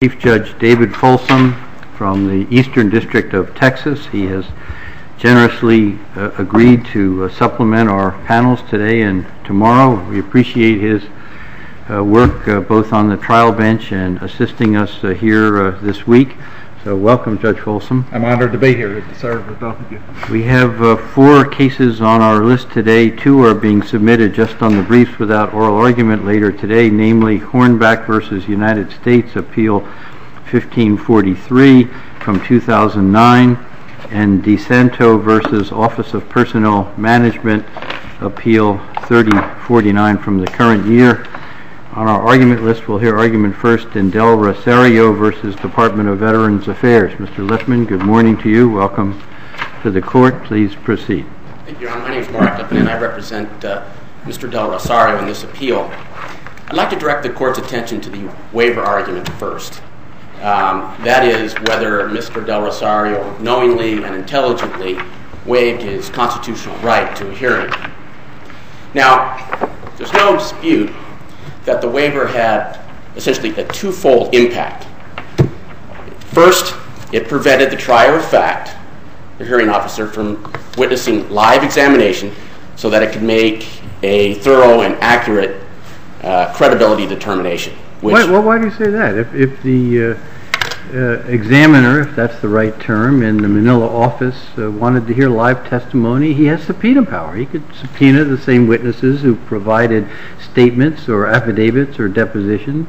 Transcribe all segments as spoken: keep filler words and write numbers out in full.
Chief Judge David Folsom from the Eastern District of Texas. He has generously uh, agreed to uh, supplement our panels today and tomorrow. We appreciate his uh, work uh, both on the trial bench and assisting us uh, here uh, this week. So welcome, Judge Folsom. I'm honored to be here to serve with both of you. We have uh, four cases on our list today. Two are being submitted just on the briefs without oral argument later today, namely Hornback versus United States, Appeal fifteen forty-three from two thousand nine, and DeSanto versus Office of Personnel Management, Appeal thirty forty-nine from the current year. On our argument list, we'll hear argument first in Del Rosario versus Department of Veterans Affairs. Mister Lippman, good morning to you. Welcome to the court. Please proceed. Thank you, Your Honor. My name is Mark Lippman, and I represent uh, Mister Del Rosario in this appeal. I'd like to direct the court's attention to the waiver argument first. Um, that is, whether Mister Del Rosario knowingly and intelligently waived his constitutional right to a hearing. Now, there's no dispute that the waiver had essentially a twofold impact. First, it prevented the trier of fact, the hearing officer, from witnessing live examination so that it could make a thorough and accurate uh, credibility determination. Which why, well, why do you say that? If, if the uh, uh, examiner, if that's the right term, in the Manila office uh, wanted to hear live testimony, he has subpoena power. He could subpoena the same witnesses who provided statements or affidavits or depositions.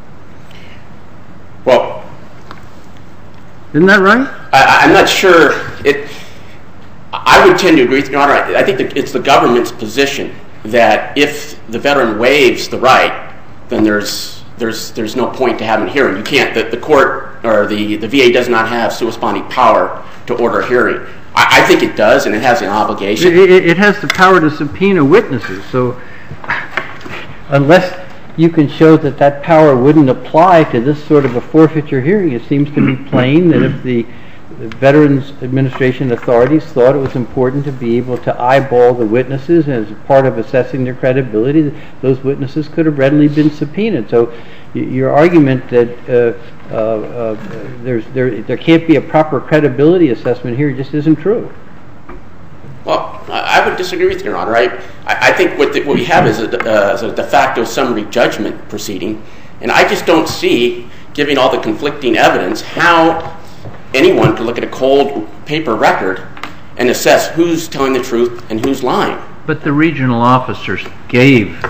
Well, isn't that right? I, I'm not sure. It. I would tend to agree with Your Honor. I, I think that it's the government's position that if the veteran waives the right, then there's there's there's no point to having a hearing. You can't. The, the court or the, the V A does not have sua sponte power to order a hearing. I, I think it does, and it has an obligation. It, it, it has the power to subpoena witnesses. So unless you can show that that power wouldn't apply to this sort of a forfeiture hearing, it seems to be plain that if the Veterans Administration authorities thought it was important to be able to eyeball the witnesses as part of assessing their credibility, those witnesses could have readily been subpoenaed. So your argument that uh, uh, uh, there's, there, there can't be a proper credibility assessment here just isn't true. Well, I would disagree with Your Honor. I, I think what, the, what we have is a, uh, is a de facto summary judgment proceeding, and I just don't see, given all the conflicting evidence, how anyone could look at a cold paper record and assess who's telling the truth and who's lying. But the regional officers gave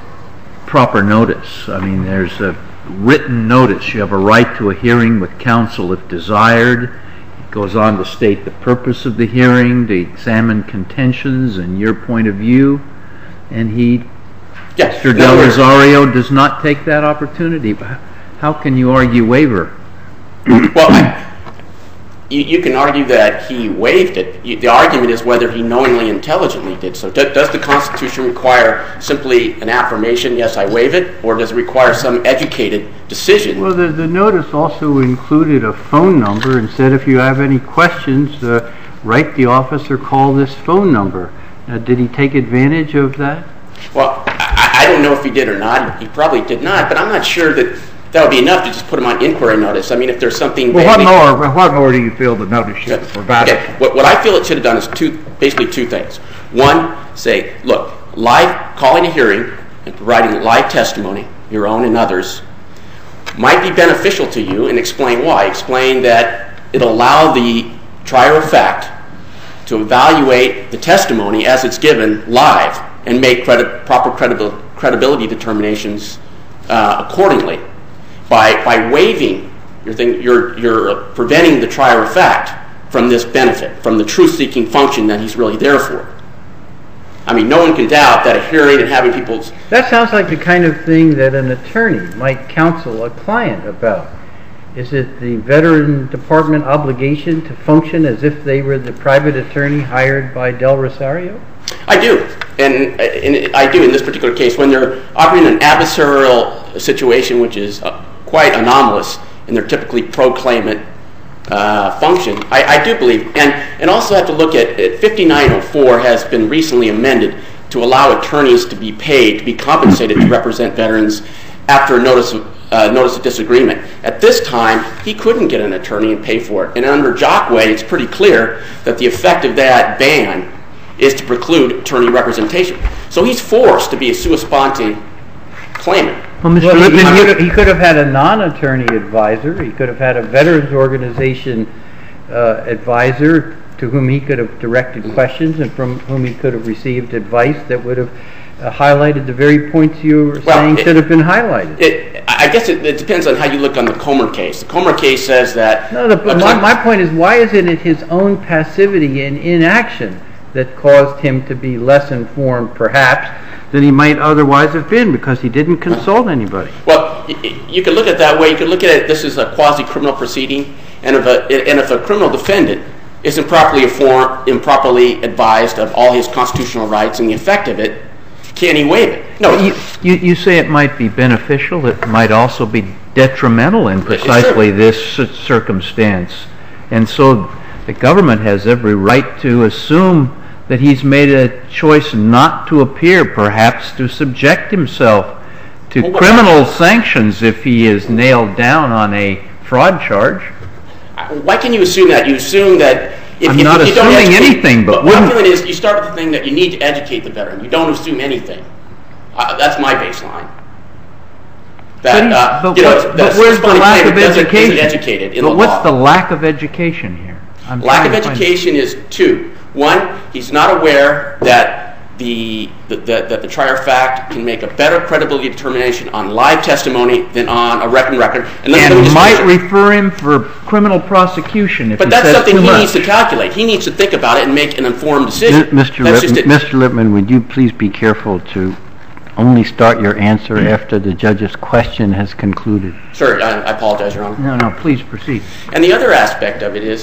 proper notice. I mean, there's a written notice. You have a right to a hearing with counsel if desired. It goes on to state the purpose of the hearing, to examine contentions and your point of view. And he, yes, Mister Del Rosario, does not take that opportunity. How can you argue waiver? Well, I, You, you can argue that he waived it. You, the argument is whether he knowingly, intelligently did so. Do, does the Constitution require simply an affirmation, yes, I waive it, or does it require some educated decision? Well, the, the notice also included a phone number and said if you have any questions, uh, write the office or call this phone number. Uh, did he take advantage of that? Well, I, I don't know if he did or not. He probably did not, but I'm not sure that that would be enough to just put him on inquiry notice. I mean, if there's something... Well, what more, what more do you feel the notice should have provided? Okay. What, what I feel it should have done is two, basically two things. One, say, look, live calling a hearing and providing live testimony, your own and others, might be beneficial to you, and explain why. Explain that it'll allow the trier of fact to evaluate the testimony as it's given live and make credi- proper credibil- credibility determinations uh, accordingly. By by waiving, you're, thinking, you're, you're preventing the trier of fact from this benefit, from the truth-seeking function that he's really there for. I mean, no one can doubt that a hearing and having people's... That sounds like the kind of thing that an attorney might counsel a client about. Is it the Veteran Department obligation to function as if they were the private attorney hired by Del Rosario? I do, and, and I do in this particular case. When they're operating an adversarial situation, which is uh, quite anomalous in their typically pro-claimant uh, function, I, I do believe, and, and also have to look at, at fifty-nine oh four has been recently amended to allow attorneys to be paid, to be compensated to represent veterans after a notice of uh, notice of disagreement. At this time, he couldn't get an attorney and pay for it. And under Jockway, it's pretty clear that the effect of that ban is to preclude attorney representation. So he's forced to be a sua sponte claimant. Well, Mister Well, he, Lippman, he, you- could, he could have had a non-attorney advisor. He could have had a veterans organization uh, advisor to whom he could have directed questions and from whom he could have received advice that would have uh, highlighted the very points you were Well, saying it- should have been highlighted. It, I guess it, it depends on how you look on the Comer case. The Comer case says that... No, the, a my, claim- my point is, why isn't it his own passivity and inaction that caused him to be less informed, perhaps, than he might otherwise have been because he didn't consult anybody. Well, y- y- you could look at it that way. You could look at it, this is a quasi-criminal proceeding, and if a, and if a criminal defendant is improperly informed, improperly advised of all his constitutional rights and the effect of it, can he waive it? No. You, you, you say it might be beneficial. It might also be detrimental in precisely this cir- circumstance. And so the government has every right to assume that he's made a choice not to appear, perhaps to subject himself to Well, what- criminal sanctions if he is nailed down on a fraud charge. Why can you assume that? You assume that... If, I'm if, not if you don't assuming educate- anything, but my wouldn't- feeling is you start with the thing that you need to educate the veteran. You don't assume anything. Uh, that's my baseline. But, That, he- uh, but, you know, what- that but where's the somebody lack of claimant doesn't- education? isn't educated in but the what's law. the lack of education here? I'm Lack of trying to find- education is two. One, he's not aware that the, the, the, that the trier of fact can make a better credibility determination on live testimony than on a written record. And, let me- let me And just might finish. refer him for criminal prosecution if But he that's says something too he much. needs to calculate. He needs to think about it and make an informed decision. Mister That's Lip- just it. Mister Lippman, would you please be careful to only start your answer after the judge's question has concluded? Sure, I, I apologize, Your Honor. No, no, please proceed. And the other aspect of it is,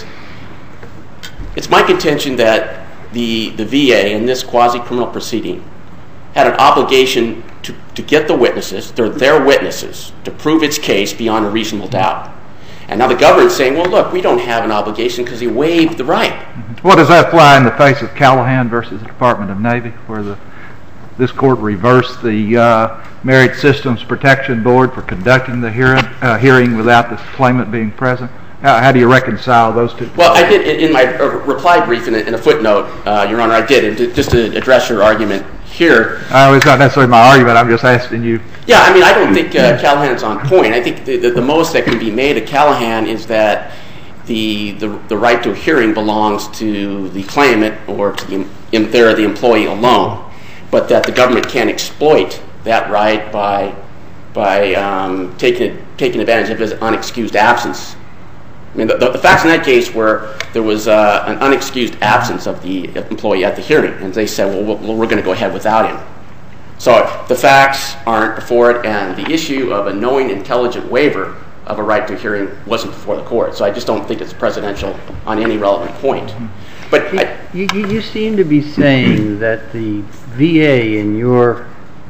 it's my contention that the, the V A in this quasi-criminal proceeding had an obligation to, to get the witnesses, they're their witnesses, to prove its case beyond a reasonable doubt. And now the government's saying, well, look, we don't have an obligation because he waived the right. What does that fly in the face of Callahan versus the Department of Navy, where the this court reversed the uh, Merit Systems Protection Board for conducting the hearing, uh, hearing without the claimant being present? How, how do you reconcile those two? Well, I did, in in my uh, reply brief, in a, in a footnote, uh, Your Honor, I did, and to- just to address your argument here. Uh, it's not necessarily my argument. I'm just asking you. Yeah, I mean, I don't think uh, Callahan's on point. I think the, the, the most that can be made of Callahan is that the, the the right to a hearing belongs to the claimant or to the in there the employee alone, but that the government can't exploit that right by by um, taking taking advantage of his unexcused absence. I mean, the, the, the facts in that case were there was uh, an unexcused absence of the employee at the hearing, and they said, well, well we're going to go ahead without him. So the facts aren't before it, and the issue of a knowing, intelligent waiver of a right to a hearing wasn't before the court. So I just don't think it's presidential on any relevant point. But I, You, you, you seem to be saying that the V A, in your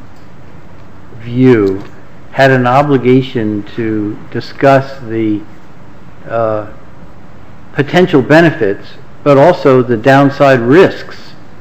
view, had an obligation to discuss the uh, potential benefits, but also the downside risks.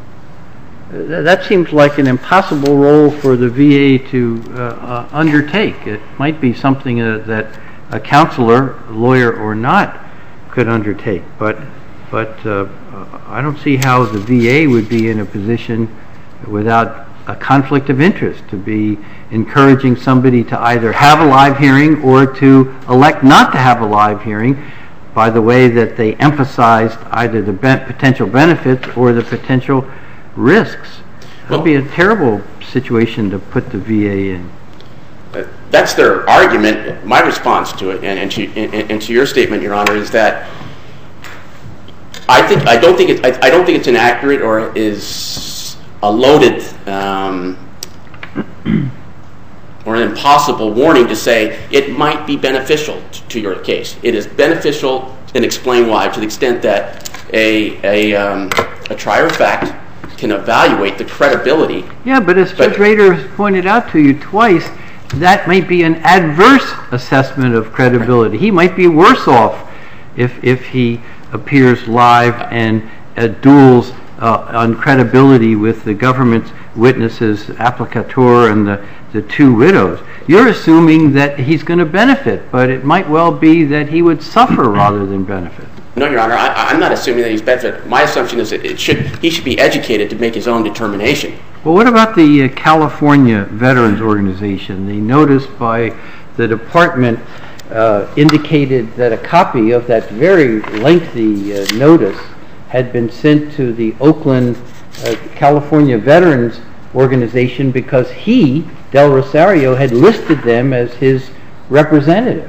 Uh, That seems like an impossible role for the V A to uh, uh, undertake. It might be something uh, that a counselor, lawyer or not, could undertake, but but uh, I don't see how the V A would be in a position without a conflict of interest to be encouraging somebody to either have a live hearing or to elect not to have a live hearing by the way that they emphasized either the ben- potential benefits or the potential risks. It would be a terrible situation to put the V A in. Uh, that's their argument. My response to it, and, and, to, and, and to your statement, Your Honor, is that I think I don't think it, I, I don't think it's inaccurate or is a loaded um, or an impossible warning to say it might be beneficial t- to your case. It is beneficial, and explain why, to the extent that a a, um, a trier of fact can evaluate the credibility. Yeah, but as Judge But- Rader has pointed out to you twice, that might be an adverse assessment of credibility. He might be worse off if if he appears live and uh, duels uh, on credibility with the government's witnesses, applicator and the, the two widows. You're assuming that he's going to benefit, but it might well be that he would suffer rather than benefit. No, Your Honor, I, I'm not assuming that he's benefit. My assumption is that it should, he should be educated to make his own determination. Well, what about the uh, California Veterans Organization? The notice by the department uh, indicated that a copy of that very lengthy uh, notice had been sent to the Oakland uh, California Veterans Organization because he, Del Rosario, had listed them as his representative.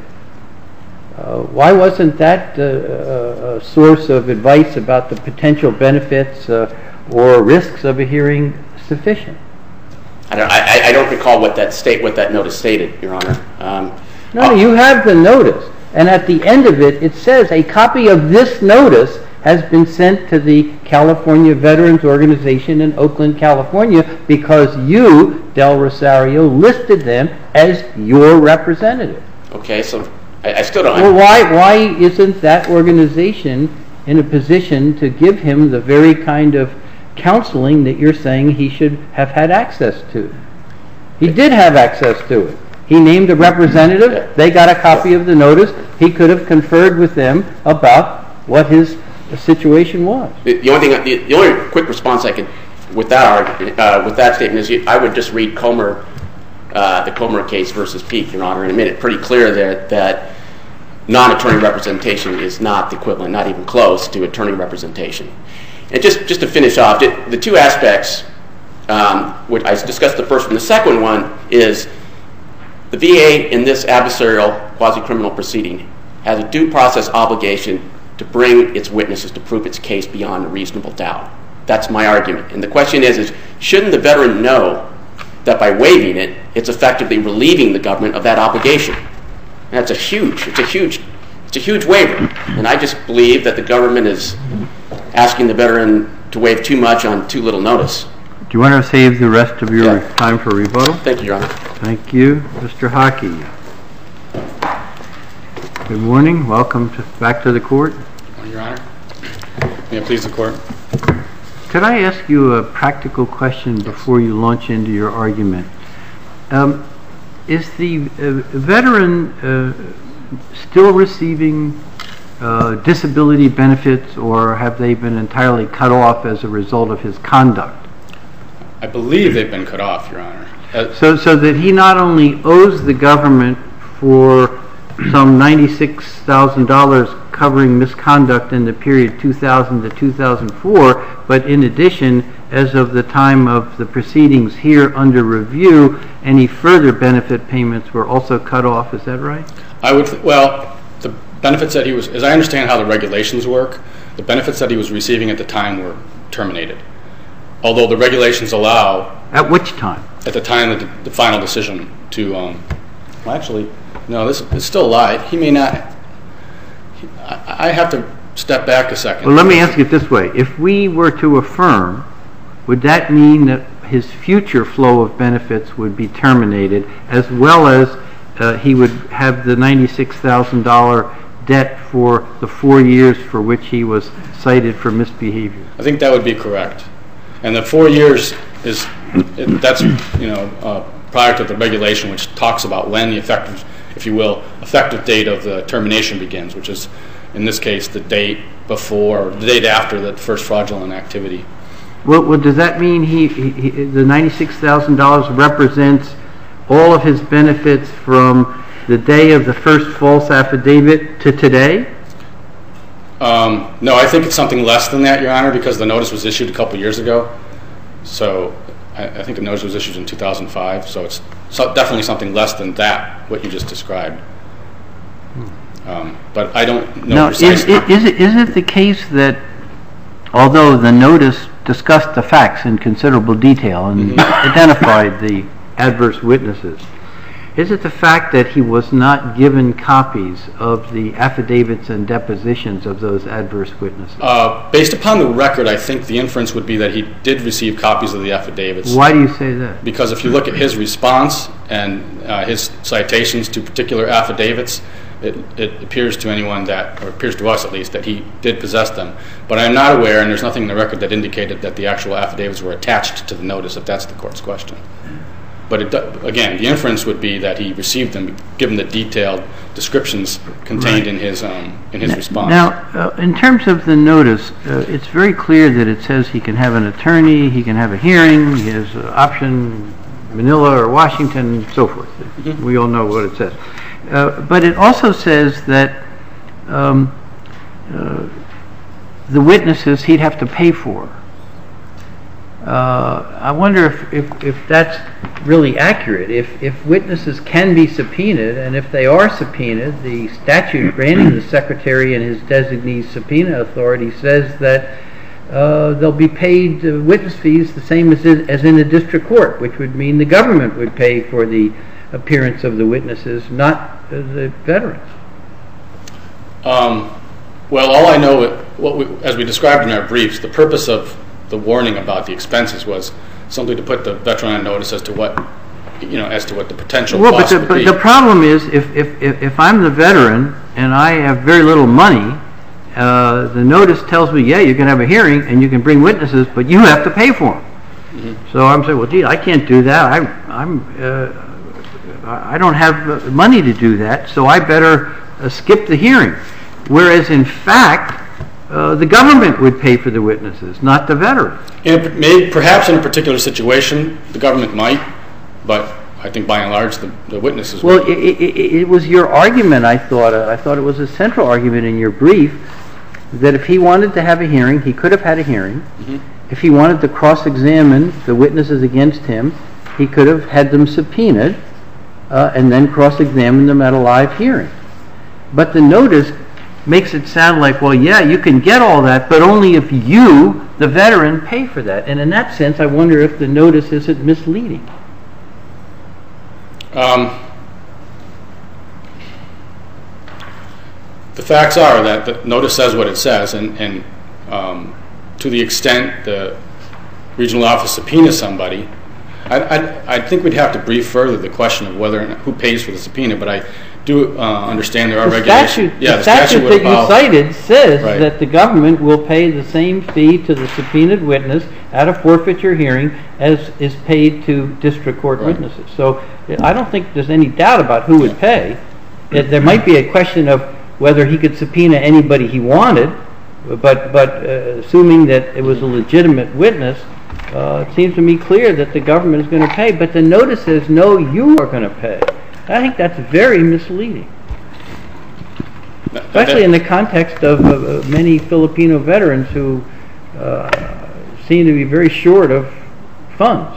Uh, why wasn't that uh, a source of advice about the potential benefits uh, or risks of a hearing sufficient? I don't, I, I don't recall what that state, what that notice stated, Your Honor. Um, no, you have the notice, and at the end of it, it says a copy of this notice has been sent to the California Veterans Organization in Oakland, California, because you, Del Rosario, listed them as your representative. Okay, so I, I still don't. Well, why why isn't that organization in a position to give him the very kind of counseling that you're saying he should have had access to? He did have access to it. He named a representative. They got a copy of the notice. He could have conferred with them about what his situation was. The, the only thing, the, the only quick response I could with that argument, uh, with that statement is, you, I would just read Comer, uh, the Comer case versus Peek, Your Honor, and made it pretty clear there that non-attorney representation is not the equivalent, not even close to attorney representation. And just just to finish off, the two aspects, um, which I discussed the first one. The second one is the V A in this adversarial quasi-criminal proceeding has a due process obligation to bring its witnesses to prove its case beyond a reasonable doubt. That's my argument. And the question is, is shouldn't the veteran know that by waiving it, it's effectively relieving the government of that obligation? And that's a huge, it's a huge, it's a huge waiver. And I just believe that the government is asking the veteran to waive too much on too little notice. Do you want to save the rest of your yeah. time for rebuttal? Thank you, Your Honor. Thank you. Mister Hockey. Good morning. Welcome to, back to the court. Good morning, Your Honor. May it please the court. Could I ask you a practical question before you launch into your argument? Um, is the uh, veteran uh, still receiving uh, disability benefits, or have they been entirely cut off as a result of his conduct? I believe they've been cut off, Your Honor. Uh, so, so that he not only owes the government for some ninety-six thousand dollars covering misconduct in the period two thousand to two thousand four, but in addition, as of the time of the proceedings here under review, any further benefit payments were also cut off. Is that right? I would, th- well, the benefits that he was, as I understand how the regulations work, the benefits that he was receiving at the time were terminated. Although the regulations allow... At which time? At the time of the, the final decision to, um, well, actually, no, this is still a lie. He may not, he, I, I have to step back a second. Well, let me ask it this way. If we were to affirm, would that mean that his future flow of benefits would be terminated, as well as uh, he would have the ninety-six thousand dollars debt for the four years for which he was cited for misbehavior? I think that would be correct. And the four years is, it, that's, you know, uh, prior to the regulation, which talks about when the effective, if you will, effective date of the termination begins, which is, in this case, the date before, the date after the first fraudulent activity. Well, well does that mean he, he, he the ninety-six thousand dollars represents all of his benefits from the day of the first false affidavit to today? Um, no, I think it's something less than that, Your Honor, because the notice was issued a couple years ago. So I, I think the notice was issued in two thousand five, so it's so definitely something less than that, what you just described. Um, but I don't know now, precisely. Is, is, it, is it the case that although the notice discussed the facts in considerable detail and mm-hmm. identified the adverse witnesses, is it the fact that he was not given copies of the affidavits and depositions of those adverse witnesses? Uh, based upon the record, I think the inference would be that he did receive copies of the affidavits. Why do you say that? Because if you look at his response and uh, his citations to particular affidavits, it, it appears to anyone that, or appears to us at least, that he did possess them. But I'm not aware, and there's nothing in the record that indicated that the actual affidavits were attached to the notice, if that's the court's question. But it, again, the inference would be that he received them, given the detailed descriptions contained right. in his um, in his now, response. Now, uh, in terms of the notice, uh, it's very clear that it says he can have an attorney, he can have a hearing, he has uh, option Manila or Washington, and so forth. Mm-hmm. We all know what it says. Uh, but it also says that um, uh, the witnesses he'd have to pay for. Uh, I wonder if, if, if that's really accurate. If, if witnesses can be subpoenaed, and if they are subpoenaed, the statute granting the Secretary and his designee subpoena authority says that uh, they'll be paid uh, witness fees the same as, in, as in a district court, which would mean the government would pay for the appearance of the witnesses, not uh, the veterans. Um, well, all I know, what we, as we described in our briefs, the purpose of the warning about the expenses was simply to put the veteran on notice as to what, you know, as to what the potential well, cost but the, would but be. the problem is, if, if, if, if I'm the veteran and I have very little money, uh, the notice tells me, yeah, you can have a hearing and you can bring witnesses, but you have to pay for them. Mm-hmm. So I'm saying, well, gee, I can't do that. I, I'm, uh, I don't have money to do that, so I better uh, skip the hearing. Whereas, in fact, Uh, the government would pay for the witnesses, not the veteran. In a, maybe, perhaps in a particular situation, the government might, but I think by and large the, the witnesses well, would. Well, it, it, it was your argument, I thought. Uh, I thought it was a central argument in your brief that if he wanted to have a hearing, he could have had a hearing. Mm-hmm. If he wanted to cross-examine the witnesses against him, he could have had them subpoenaed uh, and then cross-examined them at a live hearing. But the notice makes it sound like, well, yeah, you can get all that, but only if you, the veteran, pay for that. And in that sense, I wonder if the notice isn't misleading. Um, the facts are that the notice says what it says, and, and um, to the extent the regional office subpoenas somebody, I, I, I think we'd have to brief further the question of whether and who pays for the subpoena, but I do uh, understand there are the regulations. Statute, yeah, the, the statute, statute that allow, you cited says right. that the government will pay the same fee to the subpoenaed witness at a forfeiture hearing as is paid to district court right. witnesses. So I don't think there's any doubt about who would pay. It, there might be a question of whether he could subpoena anybody he wanted, but, but uh, assuming that it was a legitimate witness, uh, it seems to me clear that the government is going to pay. But the notice says, no, you are going to pay. I think that's very misleading, especially in the context of uh, many Filipino veterans who uh, seem to be very short of funds.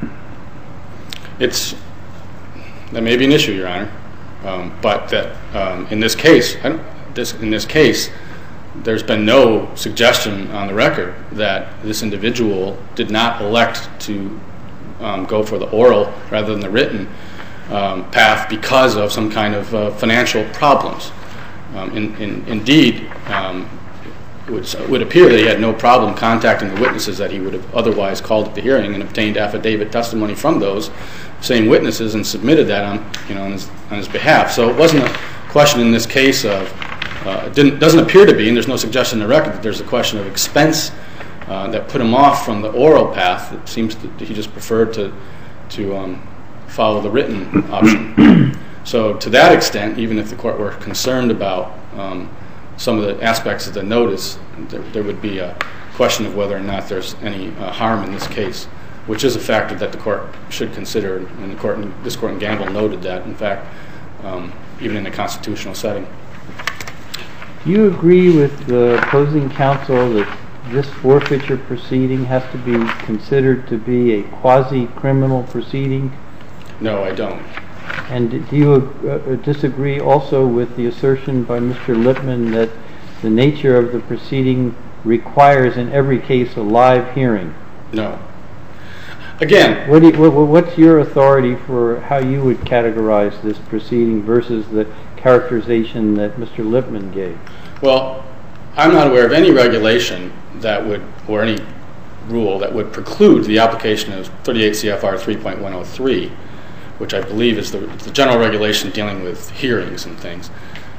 It's that may be an issue, Your Honor, um, but that um, in this case, I don't, this in this case, there's been no suggestion on the record that this individual did not elect to um, go for the oral rather than the written Um, path because of some kind of uh, financial problems. Um, in, in, indeed, um, it, would, it would appear that he had no problem contacting the witnesses that he would have otherwise called at the hearing and obtained affidavit testimony from those same witnesses and submitted that on, you know, on his, on his behalf. So it wasn't a question in this case of, uh, it didn't, doesn't appear to be, and there's no suggestion in the record that there's a question of expense uh, that put him off from the oral path. It seems that he just preferred to, to um, follow the written option. So to that extent, even if the court were concerned about um, some of the aspects of the notice, there, there would be a question of whether or not there's any uh, harm in this case, which is a factor that the court should consider, and the court, this court in Gamble noted that, in fact, um, even in a constitutional setting. Do you agree with the opposing counsel that this forfeiture proceeding has to be considered to be a quasi-criminal proceeding? No, I don't. And do you uh, disagree also with the assertion by Mister Lippman that the nature of the proceeding requires in every case a live hearing? No. Again, what do you, what, what's your authority for how you would categorize this proceeding versus the characterization that Mister Lippman gave? Well, I'm not aware of any regulation that would, or any rule that would preclude the application of thirty-eight C F R three point one oh three, which I believe is the, the general regulation dealing with hearings and things.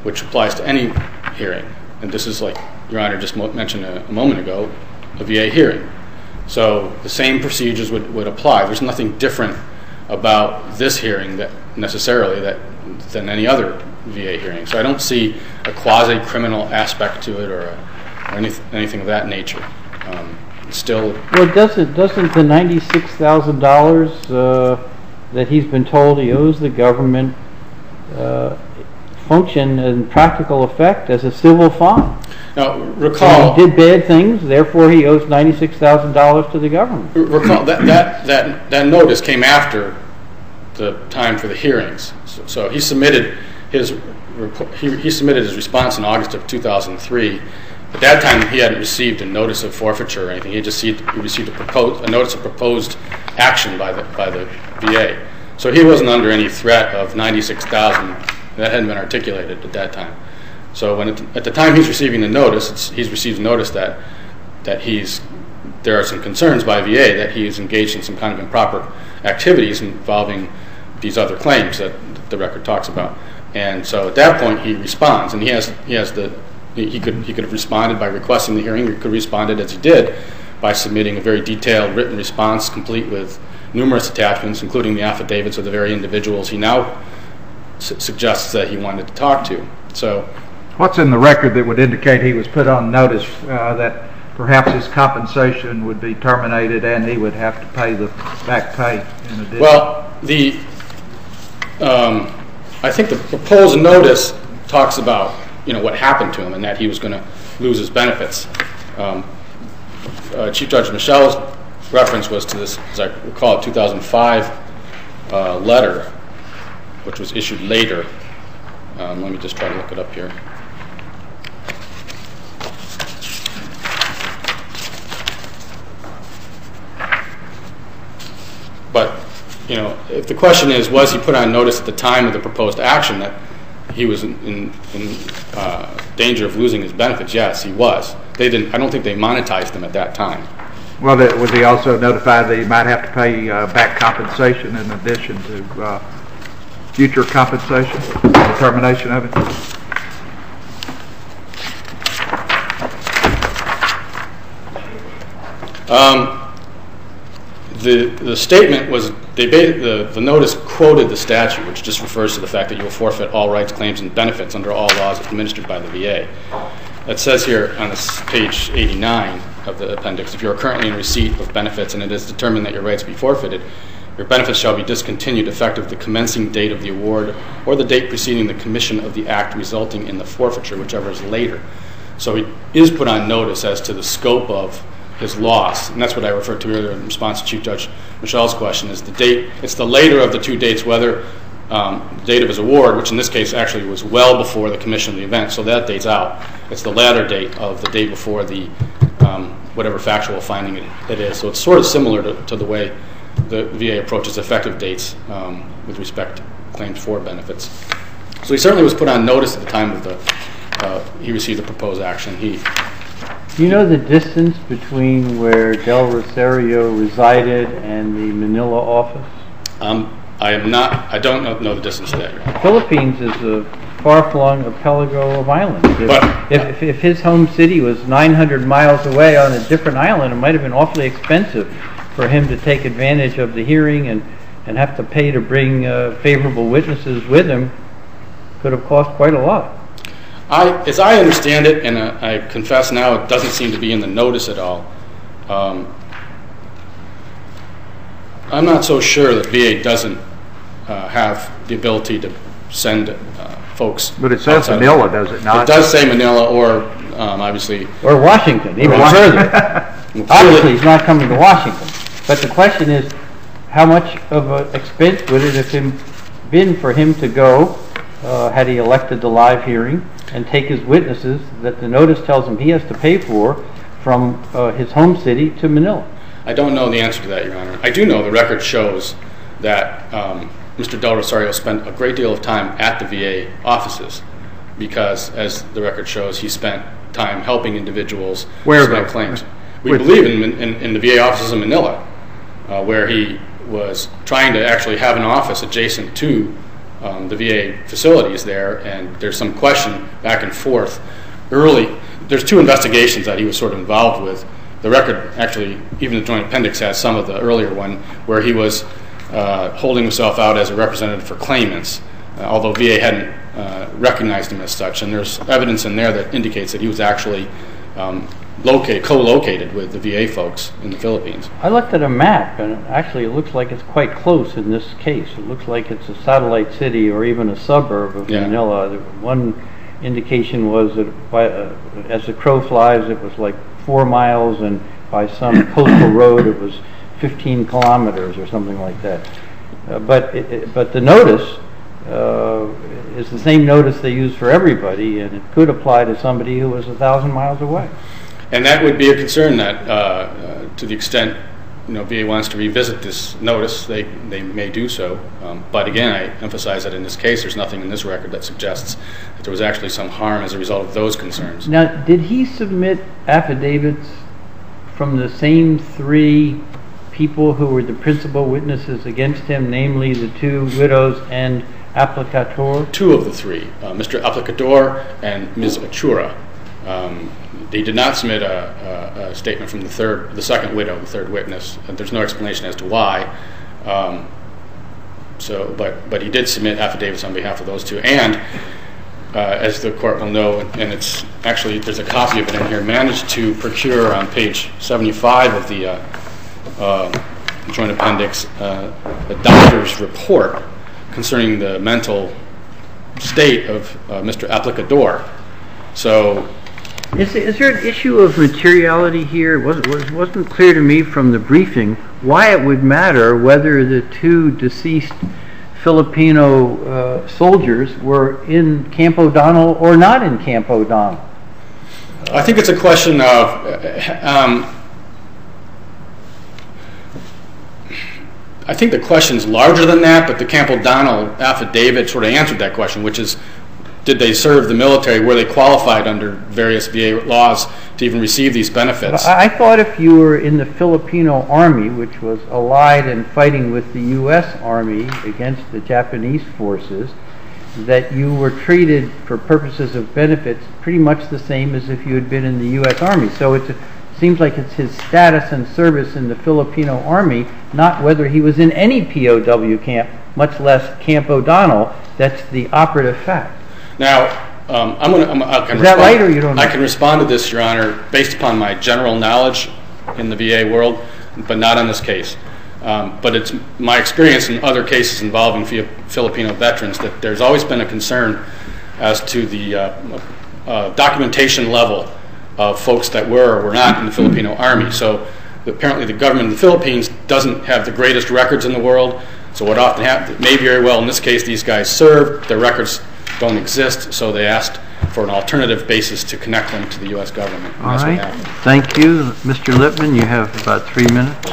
which applies to any hearing. And this is, like Your Honor just mentioned a, a moment ago, a V A hearing. So the same procedures would, would apply. There's nothing different about this hearing that necessarily that than any other V A hearing. So I don't see a quasi-criminal aspect to it or, a, or any, anything of that nature. Um, it's still... Well, doesn't, doesn't the ninety-six thousand dollars uh, that he's been told he owes the government uh, function in practical effect as a civil fine? Now, recall... So he did bad things, therefore he owes ninety-six thousand dollars to the government. Recall that, that, that, that notice came after the time for the hearings. So, so he submitted his he, he submitted his response in August of two thousand three. At that time, he hadn't received a notice of forfeiture or anything. He just he received a, proposed, a notice of proposed action by the by the V A. So he wasn't under any threat of ninety-six thousand dollars. That hadn't been articulated at that time. So when it, at the time he's receiving the notice, it's, he's received notice that that he's there are some concerns by V A that he's engaged in some kind of improper activities involving these other claims that the record talks about. And so at that point he responds, and he has he has the he could he could have responded by requesting the hearing. He could have responded as he did by submitting a very detailed written response, complete with numerous attachments, including the affidavits of the very individuals he now su- suggests that he wanted to talk to. So, what's in the record that would indicate he was put on notice uh, that perhaps his compensation would be terminated and he would have to pay the back pay in addition? Well, the um, I think the proposed notice talks about you know what happened to him and that he was going to lose his benefits. Um, uh, Chief Judge Michel's reference was to this, as I recall, a two thousand five uh, letter, which was issued later. Um, let me just try to look it up here. But, you know, if the question is, was he put on notice at the time of the proposed action that he was in, in, in uh, danger of losing his benefits? Yes, he was. They didn't. I don't think they monetized him at that time. Well, that, was he also notified that he might have to pay uh, back compensation in addition to uh, future compensation, the termination of it? Um, the the statement was they the the notice quoted the statute, which just refers to the fact that you will forfeit all rights, claims, and benefits under all laws administered by the V A. It says here on this page eighty-nine of the appendix, if you are currently in receipt of benefits and it is determined that your rights be forfeited, your benefits shall be discontinued effective the commencing date of the award or the date preceding the commission of the act resulting in the forfeiture, whichever is later. So he is put on notice as to the scope of his loss, and that's what I referred to earlier in response to Chief Judge Michel's question, is the date, it's the later of the two dates, whether um, the date of his award, which in this case actually was well before the commission of the event, so that date's out. It's the latter date of the day before the um, whatever factual finding it, it is. So it's sort of similar to, to the way the V A approaches effective dates um, with respect to claims for benefits. So he certainly was put on notice at the time of the uh, he received the proposed action. He Do you know the distance between where Del Rosario resided and the Manila office? Um, I am not. I don't know, know the distance to that. The Philippines is a far-flung archipelago of islands. If, But, if, if his home city was nine hundred miles away on a different island, it might have been awfully expensive for him to take advantage of the hearing and, and have to pay to bring uh, favorable witnesses with him. Could have cost quite a lot. I, as I understand it, and uh, I confess now it doesn't seem to be in the notice at all, um, I'm not so sure that V A doesn't uh, have the ability to send uh, folks. But it says Manila, does it not? It does say Manila, or um, obviously... Or Washington, even Or further. Obviously, he's not coming to Washington. But the question is, how much of an expense would it have him been for him to go, uh, had he elected the live hearing, and take his witnesses that the notice tells him he has to pay for from uh, his home city to Manila? I don't know the answer to that, Your Honor. I do know the record shows that um, Mister Del Rosario spent a great deal of time at the V A offices because, as the record shows, he spent time helping individuals Where submit though? claims. We With- believe in, in, in the V A offices in Manila, uh, where he was trying to actually have an office adjacent to um, the V A facilities there, and there's some question back and forth. Early, there's two investigations that he was sort of involved with. The record, actually, even the Joint Appendix has some of the earlier one, where he was uh, holding himself out as a representative for claimants, uh, although V A hadn't uh, recognized him as such. And there's evidence in there that indicates that he was actually um, located, co-located with the V A folks in the Philippines. I looked at a map, and actually it looks like it's quite close in this case. It looks like it's a satellite city or even a suburb of Yeah. Manila. The one indication was that by, uh, as the crow flies, it was like four miles, and by some coastal road, it was fifteen kilometers or something like that. Uh, but it, it, but the notice uh, is the same notice they use for everybody, and it could apply to somebody who was a thousand miles away. And that would be a concern that, uh, uh, to the extent you know V A wants to revisit this notice, they they may do so. Um, but again, I emphasize that in this case, there's nothing in this record that suggests that there was actually some harm as a result of those concerns. Now, did he submit affidavits from the same three people who were the principal witnesses against him, namely the two widows and Aplicator? Two of the three, uh, Mister Aplicador and Miz Achura. Um, they did not submit a, a, a statement from the third, the second widow, the third witness, and there's no explanation as to why. Um, so, but but he did submit affidavits on behalf of those two, and uh, as the court will know, and it's actually there's a copy of it in here, managed to procure on page seventy-five of the uh, uh, Joint Appendix uh, a doctor's report concerning the mental state of uh, Mister Aplicador. So. Is, is there an issue of materiality here? It wasn't, was, wasn't clear to me from the briefing why it would matter whether the two deceased Filipino uh, soldiers were in Camp O'Donnell or not in Camp O'Donnell. I think it's a question of um, I think the question's larger than that, but the Camp O'Donnell affidavit sort of answered that question, which is, did they serve the military? Were they qualified under various V A laws to even receive these benefits? I, I thought if you were in the Filipino Army, which was allied and fighting with the U S Army against the Japanese forces, that you were treated for purposes of benefits pretty much the same as if you had been in the U S Army. So it's a, it seems like it's his status and service in the Filipino Army, not whether he was in any P O W camp, much less Camp O'Donnell, that's the operative fact. Now, um, I'm going to. I can Is that respond, right, or you don't know? I can respond to this, Your Honor, based upon my general knowledge in the V A world, but not on this case. Um, but it's my experience in other cases involving Filipino veterans that there's always been a concern as to the uh, uh, documentation level of folks that were or were not in the Filipino Army. So apparently the government of the Philippines doesn't have the greatest records in the world. So what often happens, may very well in this case, these guys served, their records don't exist, so they asked for an alternative basis to connect them to the U S government. All right. Thank you. Mister Lippman, you have about three minutes.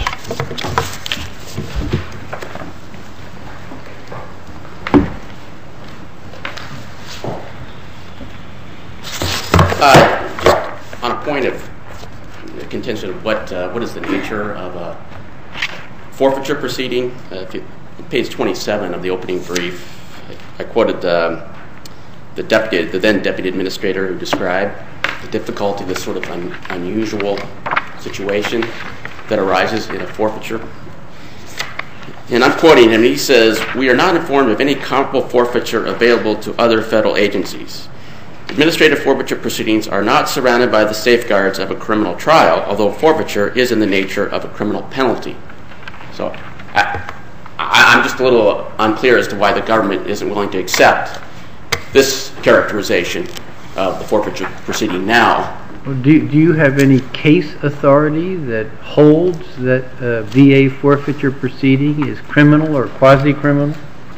Uh, just on a point of contention of what uh, what is the nature of a forfeiture proceeding, uh, if you, page twenty-seven of the opening brief, I, I quoted the, the deputy, the then deputy administrator, who described the difficulty, this sort of un, unusual situation that arises in a forfeiture. And I'm quoting him. He says, "We are not informed of any comparable forfeiture available to other federal agencies. Administrative forfeiture proceedings are not surrounded by the safeguards of a criminal trial, although forfeiture is in the nature of a criminal penalty." So I, I, I'm just a little unclear as to why the government isn't willing to accept this characterization of the forfeiture proceeding now. Do, do you have any case authority that holds that a V A forfeiture proceeding is criminal or quasi-criminal?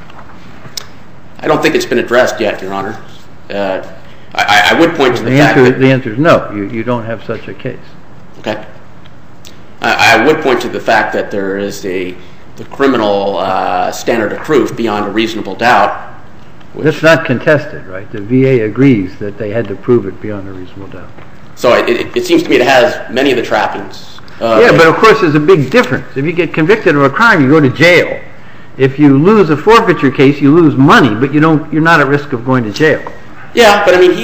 I don't think it's been addressed yet, Your Honor. Uh, I, I would point to the, the fact answer, that... The answer is no, you, you don't have such a case. Okay. I, I would point to the fact that there is a the criminal uh, standard of proof beyond a reasonable doubt. That's not contested, right? The V A agrees that they had to prove it beyond a reasonable doubt. So it, it, it seems to me it has many of the trappings. Uh, yeah, but of course there's a big difference. If you get convicted of a crime, you go to jail. If you lose a forfeiture case, you lose money, but you don't, you're not at risk of going to jail. Yeah, but I mean, he,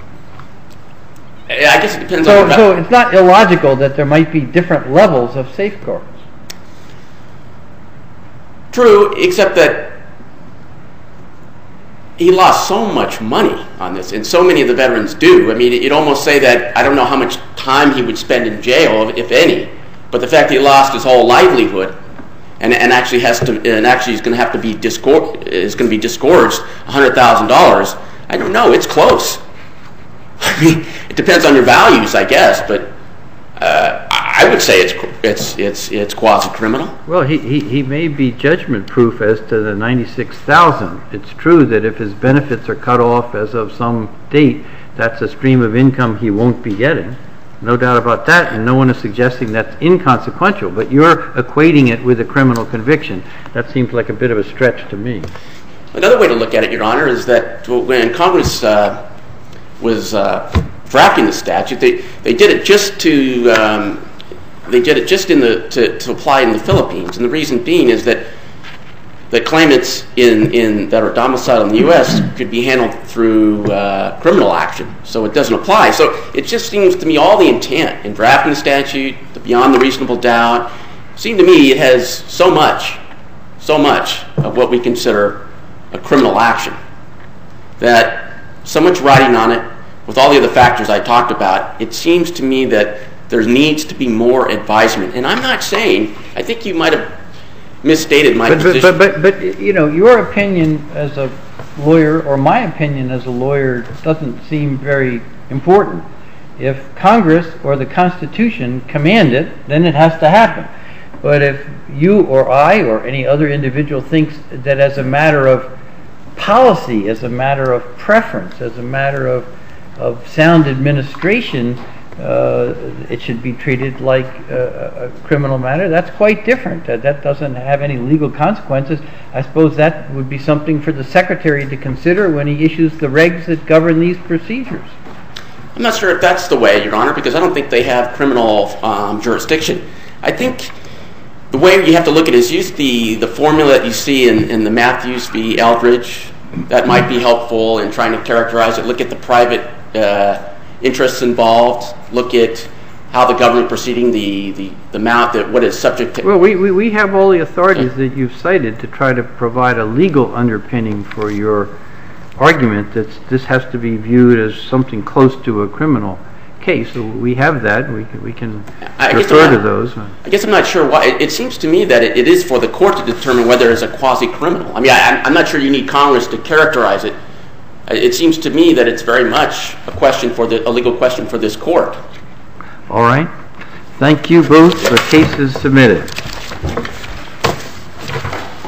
I guess it depends So, on... so it's not illogical that there might be different levels of safeguards. True, except that he lost so much money on this, and so many of the veterans do. I mean, you'd almost say that I don't know how much time he would spend in jail, if any, but the fact that he lost his whole livelihood and, and actually has to, and actually is going to have to be disgorged, is going to be disgorged one hundred thousand dollars. I don't know. It's close. I mean, it depends on your values, I guess, but uh, I would say it's it's it's it's quasi-criminal. Well, he, he, he may be judgment-proof as to the ninety-six thousand. It's true that if his benefits are cut off as of some date, that's a stream of income he won't be getting. No doubt about that, and no one is suggesting that's inconsequential, but you're equating it with a criminal conviction. That seems like a bit of a stretch to me. Another way to look at it, Your Honor, is that when Congress uh, was uh, drafting the statute, they, they did it just to um, they did it just in the to, to apply in the Philippines, and the reason being is that the claimants in, in that are domiciled in the U S could be handled through uh, criminal action, so it doesn't apply. So it just seems to me all the intent in drafting the statute, the beyond the reasonable doubt, seemed to me it has so much, so much of what we consider a criminal action that so much writing on it with all the other factors I talked about, it seems to me that there needs to be more advisement. And I'm not saying, I think you might have misstated my but, position. But, but, but, but, you know, your opinion as a lawyer, or my opinion as a lawyer, doesn't seem very important. If Congress or the Constitution command it, then it has to happen. But if you or I or any other individual thinks that as a matter of policy, as a matter of preference, as a matter of, of sound administration, uh, it should be treated like a, a criminal matter, that's quite different. That, that doesn't have any legal consequences. I suppose that would be something for the Secretary to consider when he issues the regs that govern these procedures. I'm not sure if that's the way, Your Honor, because I don't think they have criminal um, jurisdiction. I think the way you have to look at it is use the, the formula that you see in, in the Matthews v. Eldridge. That might be helpful in trying to characterize it. Look at the private uh, interests involved. Look at how the government proceeding, the, the, the amount that what is subject to... Well, we, we, we have all the authorities yeah. that you've cited to try to provide a legal underpinning for your argument that this has to be viewed as something close to a criminal case. So we have that. We can, we can refer to those. I guess I'm not sure why. It, it seems to me that it, it is for the court to determine whether it's a quasi-criminal. I mean, I, I'm not sure you need Congress to characterize it. It seems to me that it's very much a question for the a legal question for this court. All right. Thank you both. The case is submitted.